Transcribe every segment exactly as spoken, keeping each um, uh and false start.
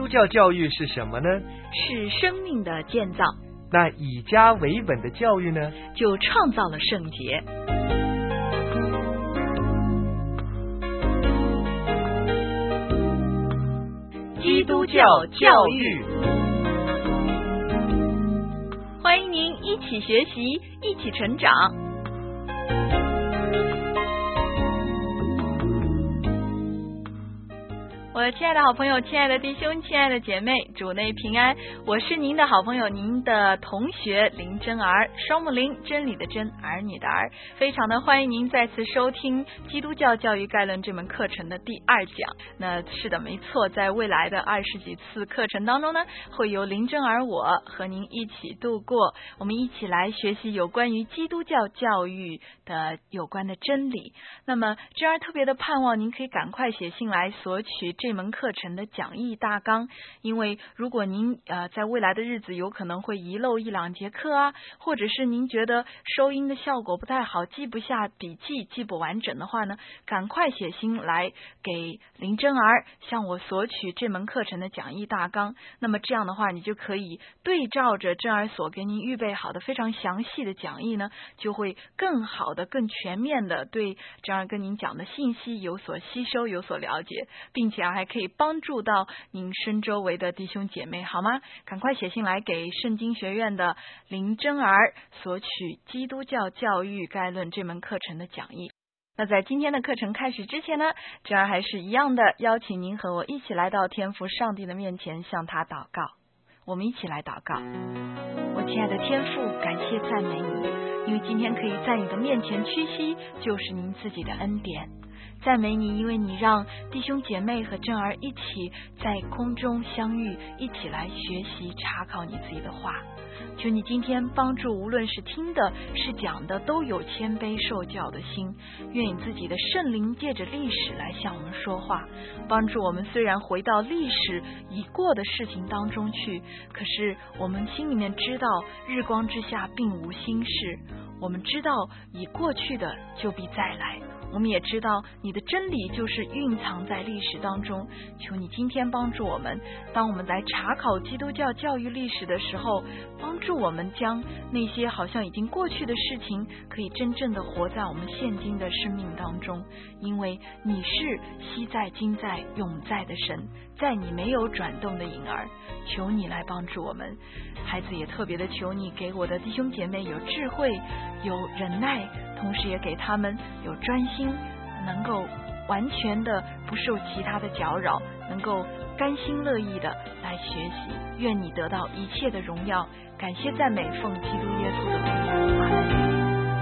督教教育是什么呢？ 是生命的建造。 那以家为本的教育呢？ 就创造了圣洁。 基督教教育， 欢迎您一起学习，一起成长。我的亲爱的好朋友，亲爱的弟兄，亲爱的姐妹，主内平安。我是您的好朋友，您的同学林真儿，双木林，真理的真，儿女的儿。非常的欢迎您再次收听基督教教育概论这门课程的第二讲。那是的，没错，在未来的二十几次课程当中呢，会由林真儿我和您一起度过，我们一起来学习有关于基督教教育的有关的真理。那么真儿特别的盼望您可以赶快写信来索取这这门课程的讲义大纲，因为如果您呃在未来的日子有可能会遗漏一两节课啊，或者是您觉得收音的效果不太好，记不下笔记，记不完整的话呢，赶快写信来给林真儿，向我索取这门课程的讲义大纲。那么这样的话，你就可以对照着真儿所给您预备好的非常详细的讲义呢，就会更好的、更全面的对真儿跟您讲的信息有所吸收、有所了解，并且啊。还可以帮助到您身周围的弟兄姐妹，好吗？赶快写信来给圣经学院的林真儿索取基督教教育概论这门课程的讲义。那在今天的课程开始之前呢，真儿还是一样的邀请您和我一起来到天父上帝的面前，向他祷告。我们一起来祷告。我亲爱的天父，感谢赞美你，因为今天可以在你的面前屈膝，就是您自己的恩典。赞美你，因为你让弟兄姐妹和真儿一起在空中相遇，一起来学习查考你自己的话。求你今天帮助无论是听的是讲的，都有谦卑受教的心。愿你自己的圣灵借着历史来向我们说话，帮助我们虽然回到历史已过的事情当中去，可是我们心里面知道日光之下并无新事，我们知道已过去的就必再来，我们也知道你的真理就是蕴藏在历史当中。求你今天帮助我们，当我们来查考基督教教育历史的时候，帮助我们将那些好像已经过去的事情可以真正的活在我们现今的生命当中，因为你是昔在今在永在的神，在你没有转动的影儿。求你来帮助我们，孩子也特别的求你给我的弟兄姐妹有智慧，有忍耐，同时也给他们有专心，能够完全的不受其他的搅扰，能够甘心乐意的来学习。愿你得到一切的荣耀，感谢赞美，奉基督耶稣的名。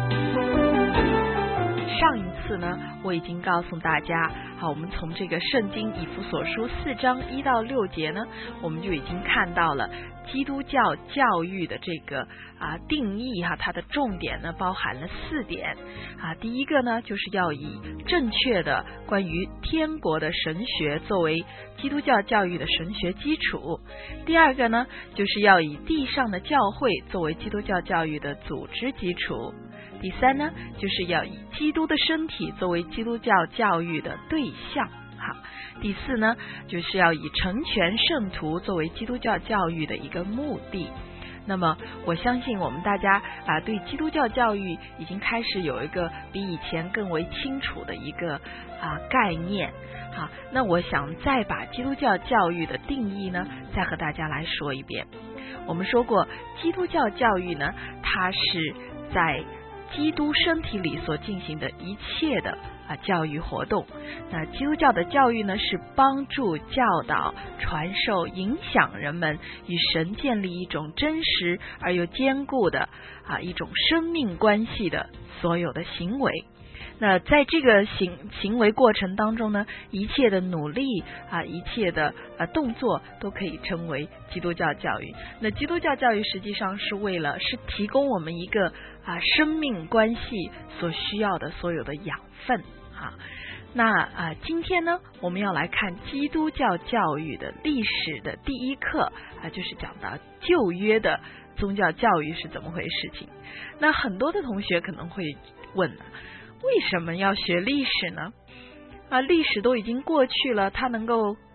上一次呢，我已经告诉大家，好，我们从这个圣经以弗所书四章一到六节呢，我们就已经看到了基督教教育的这个啊定义哈，它的重点呢包含了四点啊。第一个呢，就是要以正确的关于天国的神学作为基督教教育的神学基础。第二个呢，就是要以地上的教会作为基督教教育的组织基础。第三呢，就是要以基督的身体作为基督教教育的对象。好，第四呢，就是要以成全圣徒作为基督教教育的一个目的。那么我相信我们大家啊，对基督教教育已经开始有一个比以前更为清楚的一个啊概念。好，那我想再把基督教教育的定义呢，再和大家来说一遍。我们说过，基督教教育呢，它是在基督身体里所进行的一切的啊教育活动。那基督教的教育呢，是帮助、教导、传授、影响人们与神建立一种真实而又坚固的啊一种生命关系的所有的行为。那在这个行行为过程当中呢，一切的努力啊，一切的呃动作都可以称为基督教教育。那基督教教育实际上是为了是提供我们一个啊生命关系所需要的所有的养分啊。那啊，今天呢，我们要来看基督教教育的历史的第一课啊，就是讲到旧约的宗教教育是怎么回事情。那很多的同学可能会问啊，为什么要学历史呢？啊，历史都已经过去了，它能够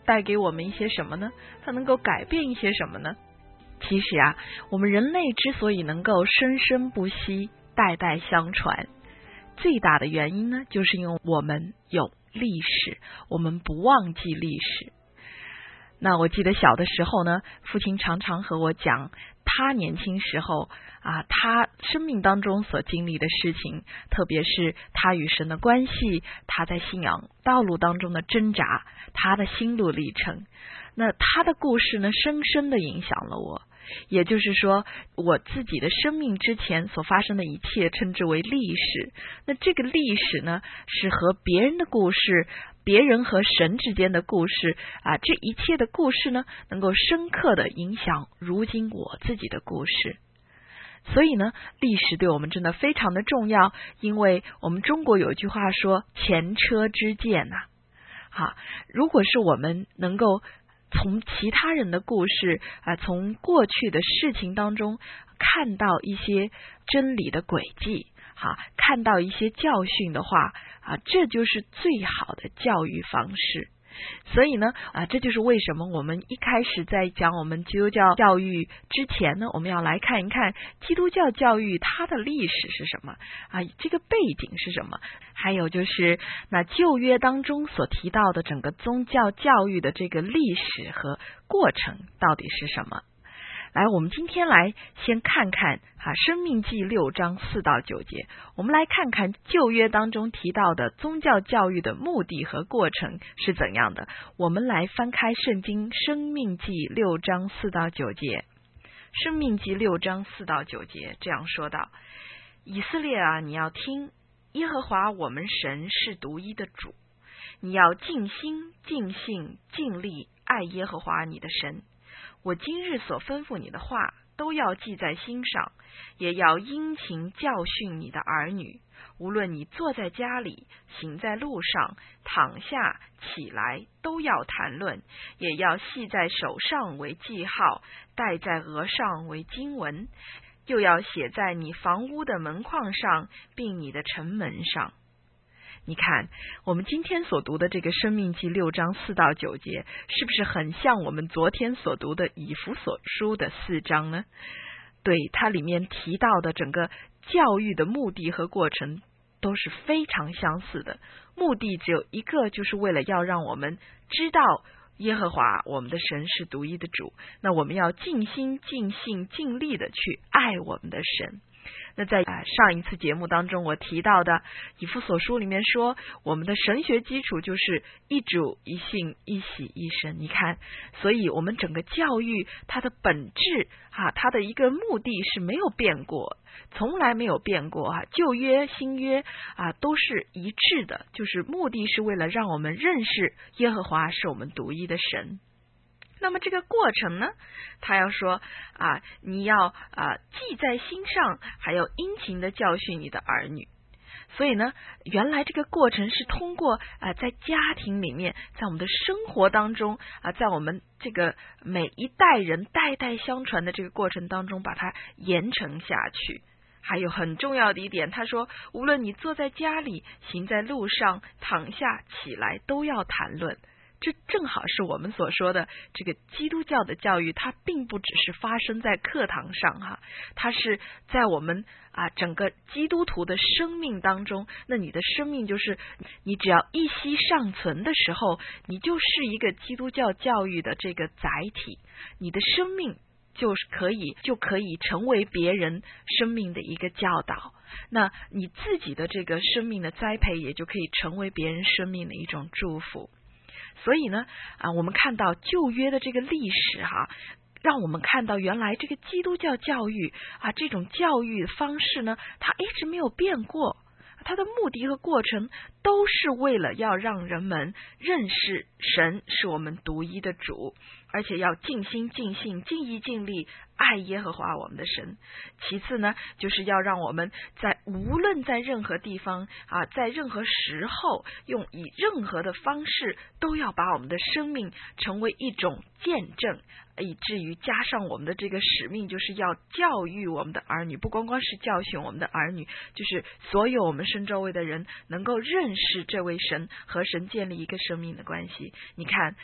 带给我们一些什么呢？它能够改变一些什么呢？其实啊，我们人类之所以能够生生不息、代代相传，最大的原因呢，就是因为我们有历史，我们不忘记历史。那我记得小的时候呢，父亲常常和我讲他年轻时候啊，他生命当中所经历的事情，特别是他与神的关系，他在信仰道路当中的挣扎，他的心路历程。那他的故事呢，深深的影响了我。也就是说，我自己的生命之前所发生的一切称之为历史。那这个历史呢，是和别人的故事，别人和神之间的故事啊，这一切的故事呢，能够深刻的影响如今我自己的故事。所以呢，历史对我们真的非常的重要，因为我们中国有句话说前车之鉴呐、啊。好，如果是我们能够从其他人的故事啊，从过去的事情当中看到一些真理的轨迹，好，看到一些教训的话啊，这就是最好的教育方式。所以呢啊，这就是为什么我们一开始在讲我们基督教教育之前呢，我们要来看一看基督教教育它的历史是什么啊，这个背景是什么，还有就是那旧约当中所提到的整个宗教教育的这个历史和过程到底是什么。来，我们今天来先看看啊，《申命记》六章四到九节，我们来看看旧约当中提到的宗教教育的目的和过程是怎样的。我们来翻开圣经《申命记》六章四到九节，《申命记》六章四到九节这样说道：以色列啊，你要听，耶和华我们神是独一的主，你要尽心、尽性、尽力爱耶和华你的神。我今日所吩咐你的话，都要记在心上，也要殷勤教训你的儿女。无论你坐在家里，行在路上，躺下起来，都要谈论，也要系在手上为记号，戴在额上为经文，又要写在你房屋的门框上，并你的城门上。你看，我们今天所读的这个申命记六章四到九节，是不是很像我们昨天所读的以弗所书的四章呢？对，它里面提到的整个教育的目的和过程都是非常相似的，目的只有一个，就是为了要让我们知道耶和华我们的神是独一的主，那我们要尽心、尽性、尽力的去爱我们的神。那在、呃、上一次节目当中我提到的以弗所书里面说，我们的神学基础就是一主、一信、一洗、一神。你看，所以我们整个教育它的本质啊，它的一个目的是没有变过，从来没有变过啊，旧约新约啊都是一致的，就是目的是为了让我们认识耶和华是我们独一的神。那么这个过程呢，他要说啊，你要啊记在心上，还有殷勤的教训你的儿女。所以呢，原来这个过程是通过啊在家庭里面，在我们的生活当中啊，在我们这个每一代人代代相传的这个过程当中，把它延承下去。还有很重要的一点，他说，无论你坐在家里，行在路上，躺下起来，都要谈论。这正好是我们所说的这个基督教的教育，它并不只是发生在课堂上哈，它是在我们啊整个基督徒的生命当中。那你的生命就是你只要一息尚存的时候，你就是一个基督教教育的这个载体，你的生命就是可以就可以成为别人生命的一个教导，那你自己的这个生命的栽培也就可以成为别人生命的一种祝福。所以呢啊，我们看到旧约的这个历史哈、啊，让我们看到原来这个基督教教育啊，这种教育方式呢，它一直没有变过，它的目的和过程都是为了要让人们认识神是我们独一的主，而且要尽心尽性尽意尽力爱耶和华我们的神。其次呢，就是要让我们在无论在任何地方啊，在任何时候，用以任何的方式，都要把我们的生命成为一种见证，以至于加上我们的这个使命，就是要教育我们的儿女，不光光是教训我们的儿女，就是所有我们身周围的人能够认识这位神，和神建立一个生命的关系。你看，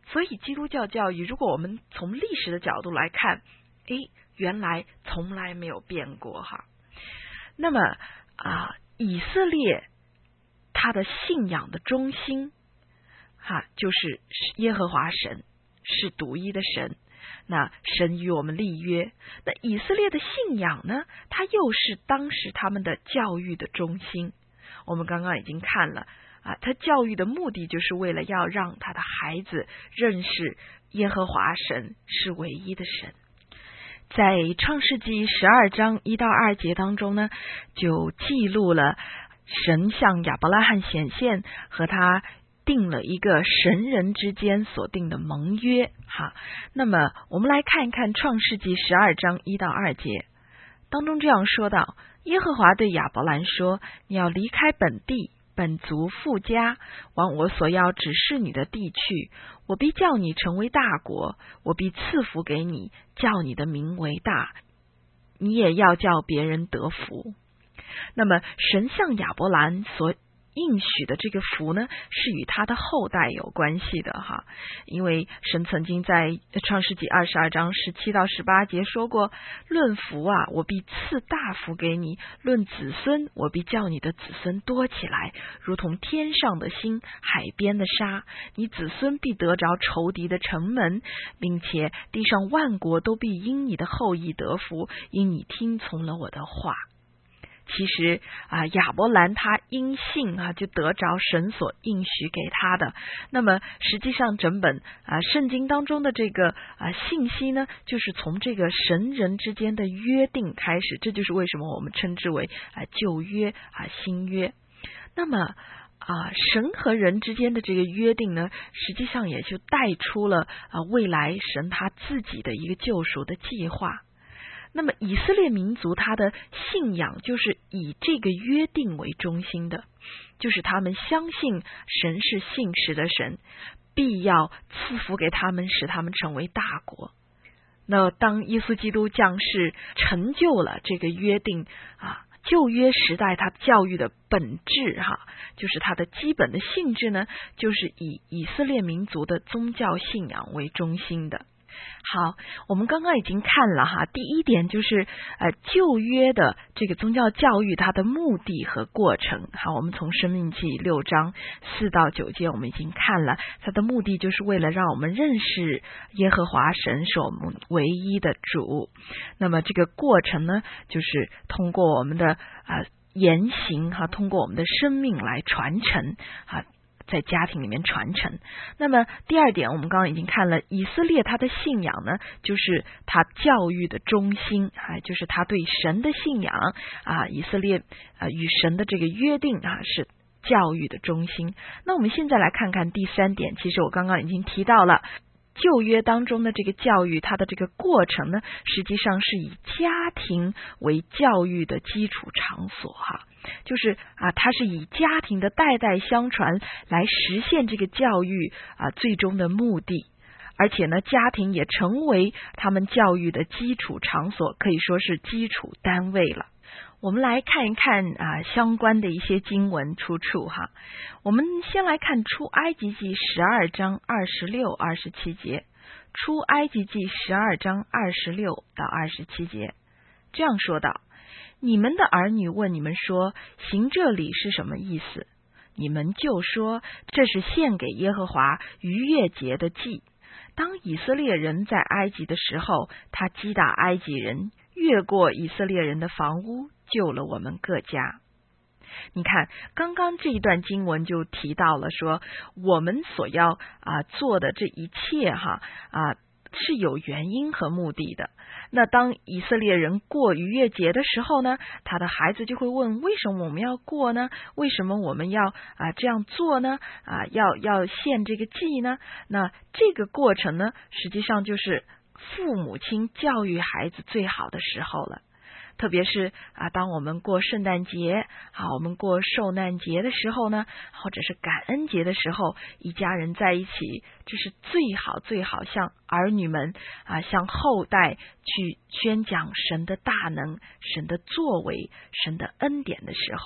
所以基督教教育，如果我们从历史的角度来看，诶，原来从来没有变过哈。那么啊，以色列他的信仰的中心哈，就是耶和华神是独一的神。那神与我们立约，那以色列的信仰呢，它又是当时他们的教育的中心。我们刚刚已经看了啊，他教育的目的就是为了要让他的孩子认识耶和华神是唯一的神。在创世纪十二章一到二节当中呢，就记录了神向亚伯拉罕显现，和他定了一个神人之间所定的盟约哈。那么我们来看一看创世纪十二章一到二节当中这样说道：耶和华对亚伯兰说，你要离开本地本族父家，往我所要指示你的地去，我必叫你成为大国，我必赐福给你，叫你的名为大，你也要叫别人得福。那么神向亚伯兰所应许的这个福呢，是与他的后代有关系的哈。因为神曾经在创世纪二十二章十七到十八节说过，论福啊，我必赐大福给你；论子孙，我必叫你的子孙多起来，如同天上的星，海边的沙。你子孙必得着仇敌的城门，并且地上万国都必因你的后裔得福，因你听从了我的话。其实啊，亚伯兰他因信啊，就得着神所应许给他的。那么实际上整本啊圣经当中的这个啊信息呢，就是从这个神人之间的约定开始。这就是为什么我们称之为啊旧约啊新约。那么啊神和人之间的这个约定呢，实际上也就带出了啊未来神他自己的一个救赎的计划。那么以色列民族他的信仰就是以这个约定为中心的，就是他们相信神是信实的神，必要赐福给他们，使他们成为大国。那当耶稣基督降世成就了这个约定啊，旧约时代他教育的本质哈，就是它的基本的性质呢，就是以以色列民族的宗教信仰为中心的。好，我们刚刚已经看了哈，第一点就是呃旧约的这个宗教教育它的目的和过程。好，我们从申命记六章四到九节我们已经看了，它的目的就是为了让我们认识耶和华神是我们唯一的主。那么这个过程呢，就是通过我们的啊、呃、言行哈，通过我们的生命来传承啊。在家庭里面传承。那么第二点，我们刚刚已经看了，以色列他的信仰呢，就是他教育的中心啊，就是他对神的信仰啊，以色列啊与神的这个约定啊是教育的中心。那我们现在来看看第三点，其实我刚刚已经提到了。旧约当中的这个教育，它的这个过程呢，实际上是以家庭为教育的基础场所哈，就是啊，它是以家庭的代代相传来实现这个教育啊最终的目的，而且呢，家庭也成为他们教育的基础场所，可以说是基础单位了。我们来看一看啊相关的一些经文出处哈。我们先来看出埃及记十二章二十六、二十七节。出埃及记十二章二十六到二十七节，这样说道：你们的儿女问你们说，行这礼是什么意思？你们就说，这是献给耶和华逾越节的祭。当以色列人在埃及的时候，他击打埃及人，越过以色列人的房屋，救了我们各家。你看，刚刚这一段经文就提到了说，我们所要啊做的这一切哈啊是有原因和目的的。那当以色列人过逾越节的时候呢，他的孩子就会问，为什么我们要过呢？为什么我们要啊这样做呢？啊要要献这个祭呢？那这个过程呢，实际上就是父母亲教育孩子最好的时候了。特别是啊，当我们过圣诞节啊，我们过受难节的时候呢，或者是感恩节的时候，一家人在一起，这是最好最好向儿女们啊，向后代去宣讲神的大能、神的作为、神的恩典的时候。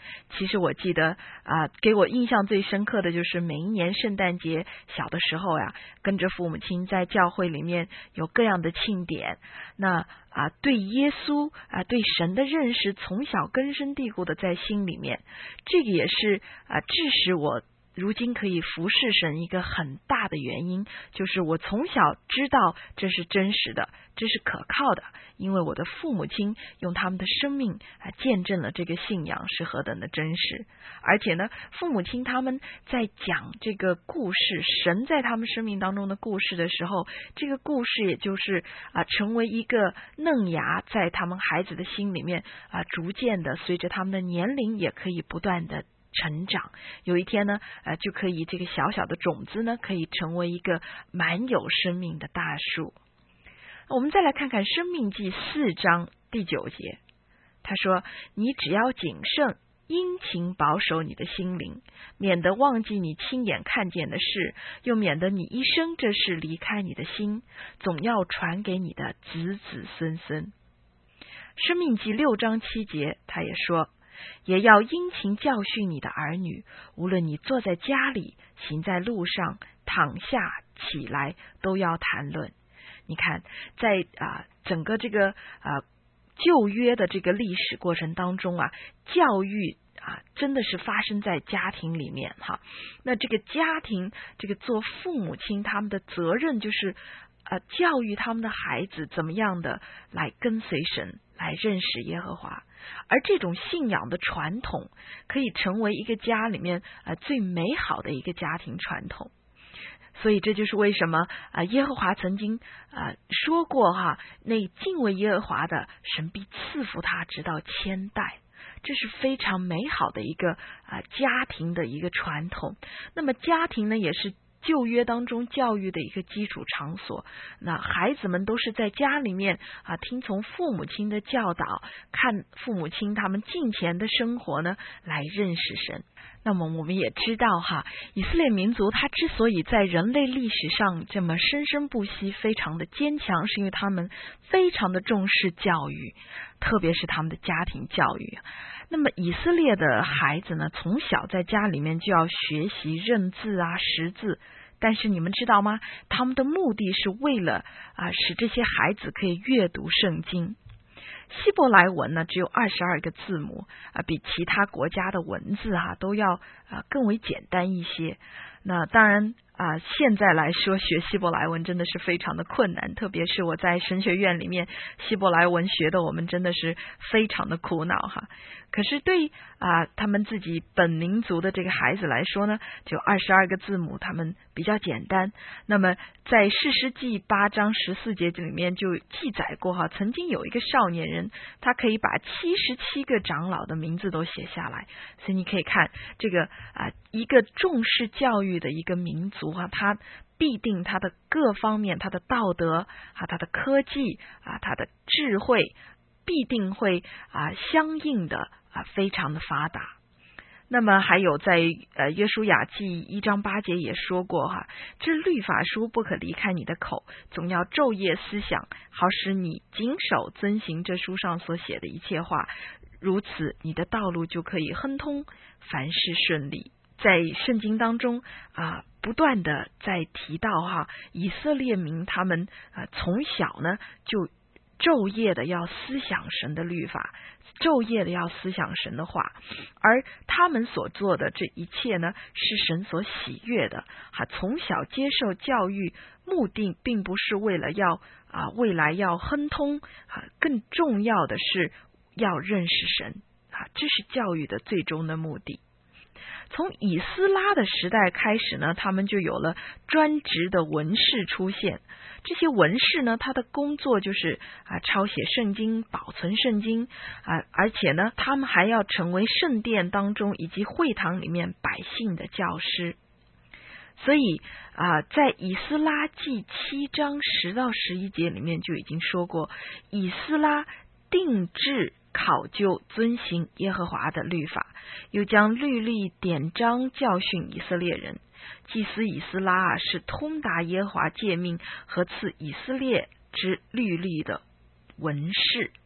其实我记得啊、呃，给我印象最深刻的就是每一年圣诞节小的时候呀，跟着父母亲在教会里面有各样的庆典，那啊、呃、对耶稣啊、呃、对神的认识从小根深蒂固的在心里面，这个也是啊、呃、致使我如今可以服侍神一个很大的原因，就是我从小知道这是真实的，这是可靠的，因为我的父母亲用他们的生命啊见证了这个信仰是何等的真实。而且呢，父母亲他们在讲这个故事，神在他们生命当中的故事的时候，这个故事也就是啊成为一个嫩芽，在他们孩子的心里面啊逐渐的随着他们的年龄也可以不断的成长，有一天呢，呃，就可以这个小小的种子呢，可以成为一个满有生命的大树。我们再来看看《申命记》四章第九节，他说：“你只要谨慎，殷勤保守你的心灵，免得忘记你亲眼看见的事，又免得你一生这事离开你的心，总要传给你的子子孙孙。”《申命记》六章七节，他也说：“也要殷勤教训你的儿女，无论你坐在家里，行在路上，躺下起来，都要谈论。”你看，在啊、呃、整个这个啊、呃、旧约的这个历史过程当中啊，教育啊真的是发生在家庭里面哈。那这个家庭，这个做父母亲他们的责任就是呃教育他们的孩子怎么样的来跟随神，来认识耶和华。而这种信仰的传统可以成为一个家里面呃最美好的一个家庭传统。所以这就是为什么啊、呃、耶和华曾经啊、呃、说过哈，那敬畏耶和华的，神必赐福他直到千代。这是非常美好的一个啊、呃、家庭的一个传统。那么家庭呢，也是旧约当中教育的一个基础场所。那孩子们都是在家里面啊听从父母亲的教导，看父母亲他们敬虔的生活呢，来认识神。那么我们也知道哈，以色列民族他之所以在人类历史上这么生生不息，非常的坚强，是因为他们非常的重视教育，特别是他们的家庭教育。那么以色列的孩子呢，从小在家里面就要学习认字啊、识字，但是你们知道吗？他们的目的是为了啊，使这些孩子可以阅读圣经。希伯来文呢只有二十二个字母啊，比其他国家的文字啊都要啊更为简单一些。那当然啊，现在来说学希伯来文真的是非常的困难，特别是我在神学院里面，希伯来文学的我们真的是非常的苦恼哈。可是对啊他们自己本民族的这个孩子来说呢，就二十二个字母，他们比较简单。那么在士师记八章十四节里面就记载过哈，曾经有一个少年人，他可以把七十七个长老的名字都写下来。所以你可以看这个啊一个重视教育的一个民族啊，他必定他的各方面，他的道德啊，他的科技啊，他的智慧必定会啊相应的啊非常的发达。那么还有在呃约书亚记一章八节也说过哈，这律法书不可离开你的口，总要昼夜思想，好使你谨守遵行这书上所写的一切话，如此你的道路就可以亨通，凡事顺利。在圣经当中啊，不断的在提到哈，以色列民他们啊从小呢就昼夜的要思想神的律法，昼夜的要思想神的话，而他们所做的这一切呢，是神所喜悦的。哈，从小接受教育，目的并不是为了要啊未来要亨通，啊，更重要的是要认识神，啊，这是教育的最终的目的。从以斯拉的时代开始呢，他们就有了专职的文士出现。这些文士呢，他的工作就是啊抄写圣经、保存圣经啊，而且呢，他们还要成为圣殿当中以及会堂里面百姓的教师。所以啊，在以斯拉记七章十到十一节里面就已经说过，以斯拉定制考究遵行耶和华的律法，又将律例典章教训以色列人。祭司以斯拉啊，是通达耶和华诫命和赐以色列之律例的文士。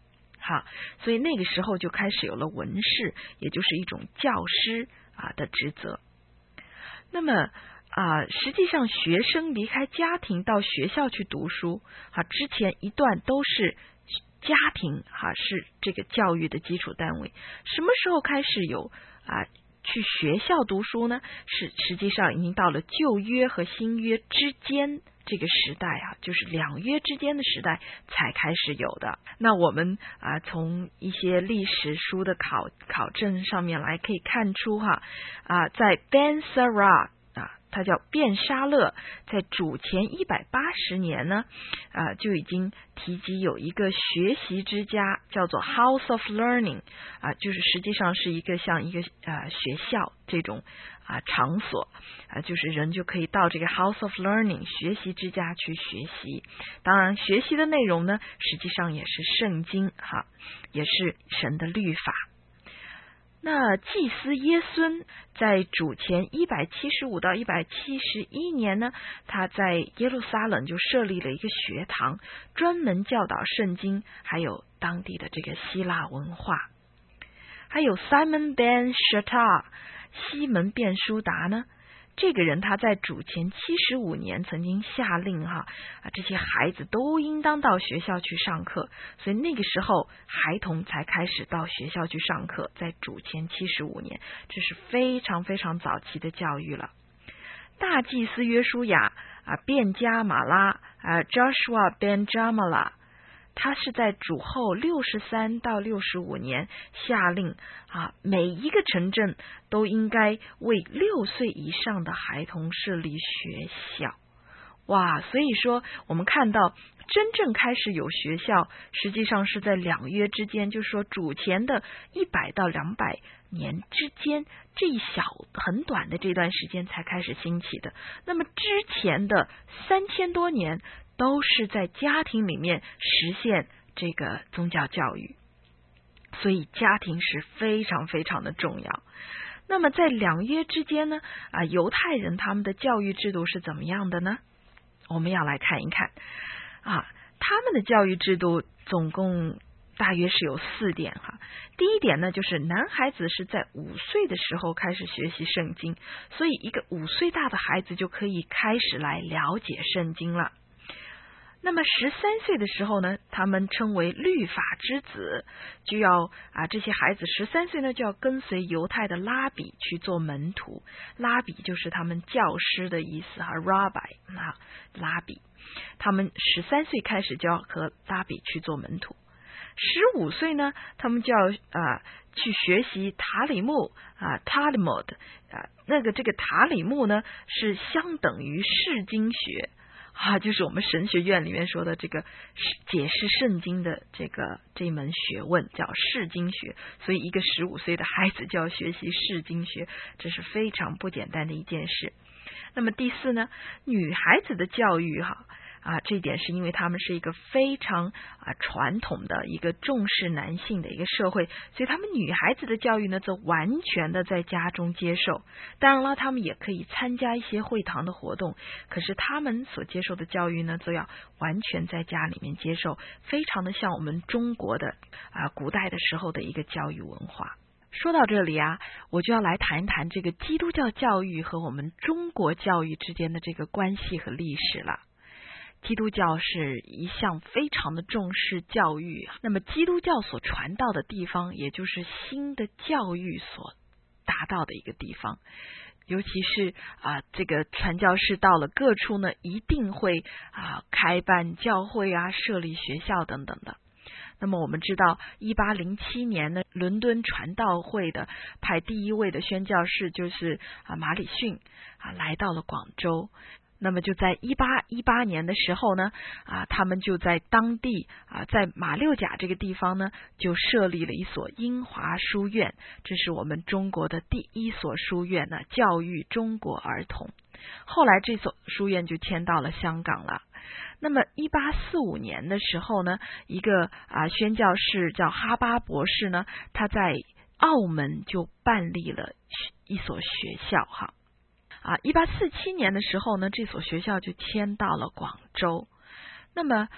好，所以那个时候就开始有了文士，也就是一种教师啊的职责。那么啊，实际上学生离开家庭到学校去读书啊，之前一段都是家庭哈、啊、是这个教育的基础单位。什么时候开始有啊去学校读书呢？是实际上已经到了旧约和新约之间这个时代啊，就是两约之间的时代才开始有的。那我们啊从一些历史书的考考证上面来可以看出哈啊，在 Ben Sira 啊，他叫便沙勒，在主前一百八十年呢，啊就已经提及有一个学习之家，叫做 House of Learning 啊，就是实际上是一个像一个啊学校这种啊场所啊，就是人就可以到这个 House of Learning 学习之家去学习。当然，学习的内容呢，实际上也是圣经哈，也是神的律法。那祭司耶孙在主前一百七十五到一百七十一年呢，他在耶路撒冷就设立了一个学堂，专门教导圣经，还有当地的这个希腊文化。还有 Simon ben Shatta 西门便书达呢，这个人他在主前七十五年曾经下令哈啊，这些孩子都应当到学校去上课，所以那个时候孩童才开始到学校去上课，在主前七十五年，这是非常非常早期的教育了。大祭司约书亚啊，便加马拉啊 Joshua ben Jamala，他是在主后六十三到六十五年下令啊，每一个城镇都应该为六岁以上的孩童设立学校。哇，所以说我们看到真正开始有学校，实际上是在两约之间，就是说主前的一百到两百年之间，这一小很短的这段时间才开始兴起的。那么之前的三千多年都是在家庭里面实现这个宗教教育，所以家庭是非常非常的重要。那么在两约之间呢，啊，犹太人他们的教育制度是怎么样的呢？我们要来看一看啊，他们的教育制度总共大约是有四点哈。第一点呢，就是男孩子是在五岁的时候开始学习圣经，所以一个五岁大的孩子就可以开始来了解圣经了。那么十三岁的时候呢，他们称为律法之子，就要啊这些孩子十三岁呢就要跟随犹太的拉比去做门徒，拉比就是他们教师的意思哈 ，rabbi 啊拉比，他们十三岁开始就要和拉比去做门徒。十五岁呢，他们就要啊去学习塔里木啊 Talmud 啊，那个这个塔里木呢是相等于释经学。啊，就是我们神学院里面说的这个解释圣经的这个这门学问叫释经学，所以一个十五岁的孩子就要学习释经学，这是非常不简单的一件事。那么第四呢，女孩子的教育哈啊，这一点是因为他们是一个非常啊传统的一个重视男性的一个社会，所以他们女孩子的教育呢，则完全的在家中接受。当然了，他们也可以参加一些会堂的活动，可是他们所接受的教育呢，则要完全在家里面接受，非常的像我们中国的啊古代的时候的一个教育文化。说到这里啊，我就要来谈一谈这个基督教教育和我们中国教育之间的这个关系和历史了。基督教是一向非常的重视教育，那么基督教所传到的地方，也就是新的教育所达到的一个地方。尤其是啊，这个传教士到了各处呢，一定会啊开办教会啊，设立学校等等的。那么我们知道，一八零七年呢，伦敦传道会的派第一位的宣教士就是啊马礼逊啊来到了广州。那么就在一八一八年的时候呢，啊，他们就在当地啊，在马六甲这个地方呢，就设立了一所英华书院，这是我们中国的第一所书院呢，教育中国儿童。后来这所书院就迁到了香港了。那么一八四五年的时候呢，一个啊宣教士叫哈巴博士呢，他在澳门就办立了一所学校哈。啊，一八四七年的时候呢，这所学校就迁到了广州。那么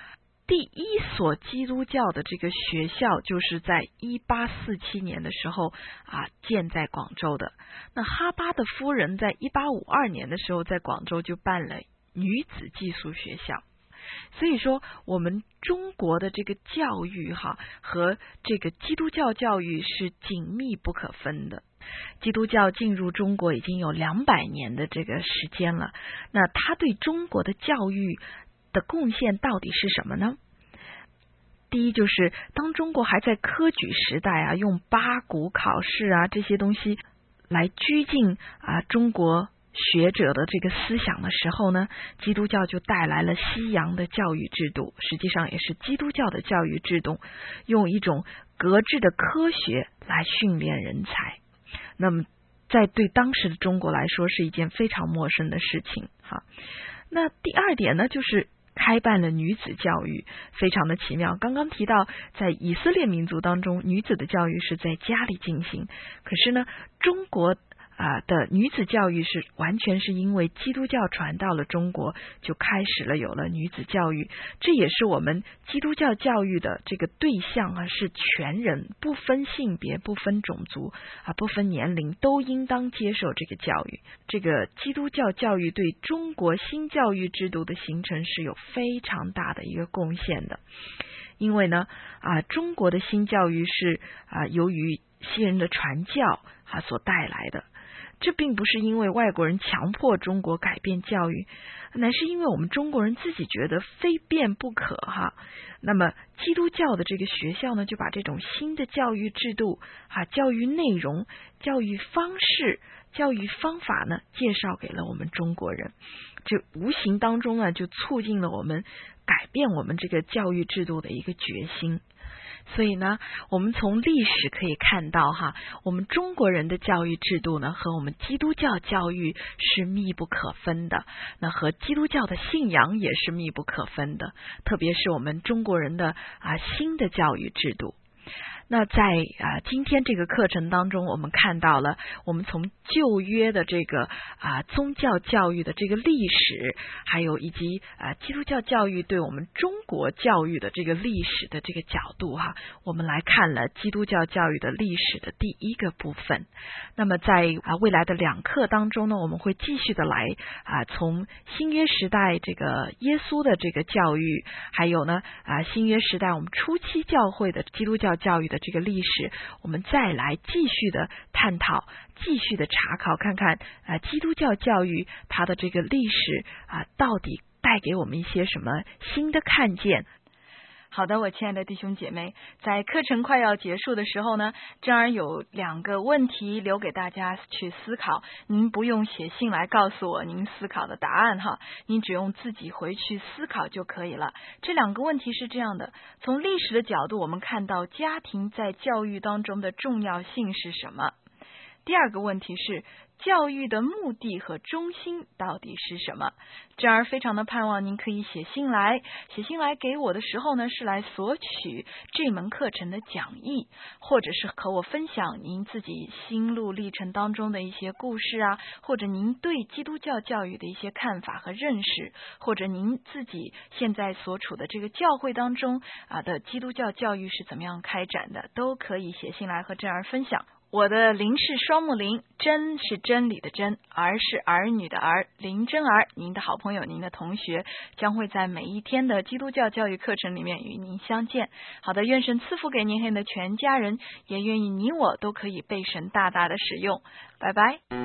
第一所基督教的这个学校就是在一八四七年的时候啊建在广州的。那哈巴的夫人在一八五二年的时候在广州就办了女子寄宿学校。所以说我们中国的这个教育哈和这个基督教教育是紧密不可分的。基督教进入中国已经有两百年的这个时间了，那它对中国的教育的贡献到底是什么呢？第一，就是当中国还在科举时代啊，用八股考试啊这些东西来拘禁啊中国学者的这个思想的时候呢，基督教就带来了西洋的教育制度，实际上也是基督教的教育制度，用一种格致的科学来训练人才。那么在对当时的中国来说是一件非常陌生的事情哈。那第二点呢，就是开办了女子教育，非常的奇妙。刚刚提到在以色列民族当中，女子的教育是在家里进行，可是呢中国啊的女子教育是完全是因为基督教传到了中国，就开始了有了女子教育。这也是我们基督教教育的这个对象啊，是全人，不分性别，不分种族啊，不分年龄，都应当接受这个教育。这个基督教教育对中国新教育制度的形成是有非常大的一个贡献的。因为呢啊，中国的新教育是啊由于西人的传教啊所带来的。这并不是因为外国人强迫中国改变教育，乃是因为我们中国人自己觉得非变不可哈。那么基督教的这个学校呢，就把这种新的教育制度啊、教育内容、教育方式、教育方法呢，介绍给了我们中国人。这无形当中啊，就促进了我们改变我们这个教育制度的一个决心。所以呢，我们从历史可以看到哈，我们中国人的教育制度呢，和我们基督教教育是密不可分的，那和基督教的信仰也是密不可分的，特别是我们中国人的啊新的教育制度。那在啊今天这个课程当中，我们看到了我们从旧约的这个啊宗教教育的这个历史，还有以及啊基督教教育对我们中国教育的这个历史的这个角度哈，我们来看了基督教教育的历史的第一个部分。那么在啊未来的两课当中呢，我们会继续的来啊从新约时代这个耶稣的这个教育，还有呢啊新约时代我们初期教会的基督教教育的这个历史，我们再来继续的探讨，继续的查考，看看啊基督教教育它的这个历史啊到底带给我们一些什么新的看见。 好的，我亲爱的弟兄姐妹，在课程快要结束的时候呢，珍儿有两个问题留给大家去思考，您不用写信来告诉我您思考的答案哈，您只用自己回去思考就可以了。这两个问题是这样的，从历史的角度，我们看到家庭在教育当中的重要性是什么？第二个问题是，教育的目的和中心到底是什么？珍儿非常的盼望您可以写信来，写信来给我的时候呢，是来索取这门课程的讲义，或者是和我分享您自己心路历程当中的一些故事啊，或者您对基督教教育的一些看法和认识，或者您自己现在所处的这个教会当中啊的基督教教育是怎么样开展的，都可以写信来和珍儿分享。我的林是双木林，真是真理的真，儿是儿女的儿，林真儿，您的好朋友，您的同学，将会在每一天的基督教教育课程里面与您相见。好的，愿神赐福给您和您的全家人，也愿意你我都可以被神大大的使用。拜拜。